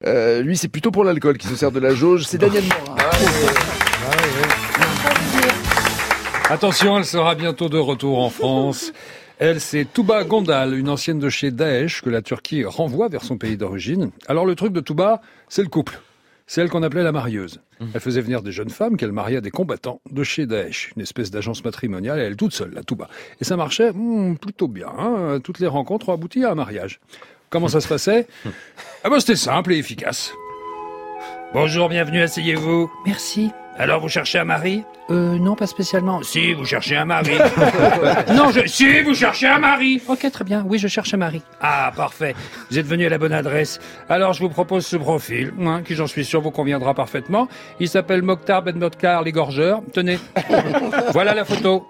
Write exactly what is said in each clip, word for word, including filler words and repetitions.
Euh, lui, c'est plutôt pour l'alcool qui se sert de la jauge. C'est Daniel Morin. Ah, oui, oui. Ah, oui, oui. Attention, elle sera bientôt de retour en France. Elle, c'est Touba Gondal, une ancienne de chez Daesh que la Turquie renvoie vers son pays d'origine. Alors le truc de Touba, c'est le couple. C'est elle qu'on appelait la marieuse. Elle faisait venir des jeunes femmes qu'elle mariait à des combattants de chez Daesh, une espèce d'agence matrimoniale, et elle toute seule, la Touba. Et ça marchait hmm, plutôt bien. Hein. Toutes les rencontres ont abouti à un mariage. Comment ça se passait? Ah ben c'était simple et efficace. Bonjour, bienvenue, asseyez-vous. Merci. Alors, vous cherchez un mari? Euh, non, pas spécialement. Si, vous cherchez un mari. Non, je... Si, vous cherchez un mari. Ok, très bien. Oui, je cherche un mari. Ah, parfait. Vous êtes venu à la bonne adresse. Alors, je vous propose ce profil, hein, qui, j'en suis sûr, vous conviendra parfaitement. Il s'appelle Mokhtar Ben Mokhtar, l'égorgeur. Tenez. Voilà la photo.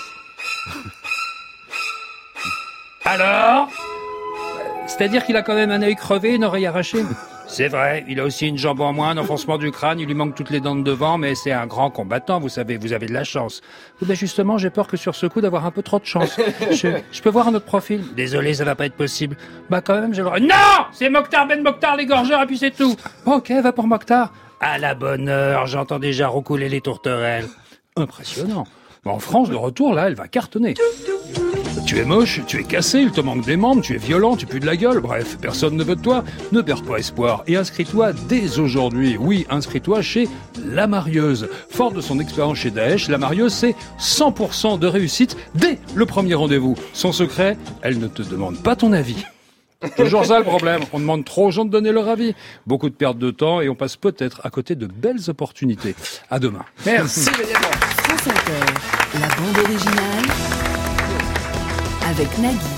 Alors? C'est-à-dire qu'il a quand même un œil crevé, une oreille arrachée. C'est vrai, il a aussi une jambe en moins, un enfoncement du crâne, il lui manque toutes les dents de devant, mais c'est un grand combattant, vous savez, vous avez de la chance. Oui, ben justement, j'ai peur que sur ce coup d'avoir un peu trop de chance. Je, je peux voir un autre profil? Désolé, ça va pas être possible. Bah quand même, je l'aurais... Non! C'est Mokhtar Ben Mokhtar, l'égorgeur, et puis c'est tout. Ok, va pour Mokhtar. À la bonne heure, j'entends déjà roucouler les tourterelles. Impressionnant. Bon, en France, de retour, là, elle va cartonner. Tu es moche, tu es cassé, il te manque des membres, tu es violent, tu pues de la gueule, bref, personne ne veut de toi. Ne perds pas espoir et inscris-toi dès aujourd'hui. Oui, inscris-toi chez La Marieuse. Forte de son expérience chez Daesh, La Marieuse, c'est cent pour cent de réussite dès le premier rendez-vous. Son secret, elle ne te demande pas ton avis. Toujours ça le problème, on demande trop aux gens de donner leur avis. Beaucoup de perte de temps et on passe peut-être à côté de belles opportunités. À demain. Merci, Daniel Morin. France Inter, la bande originale avec Nagui.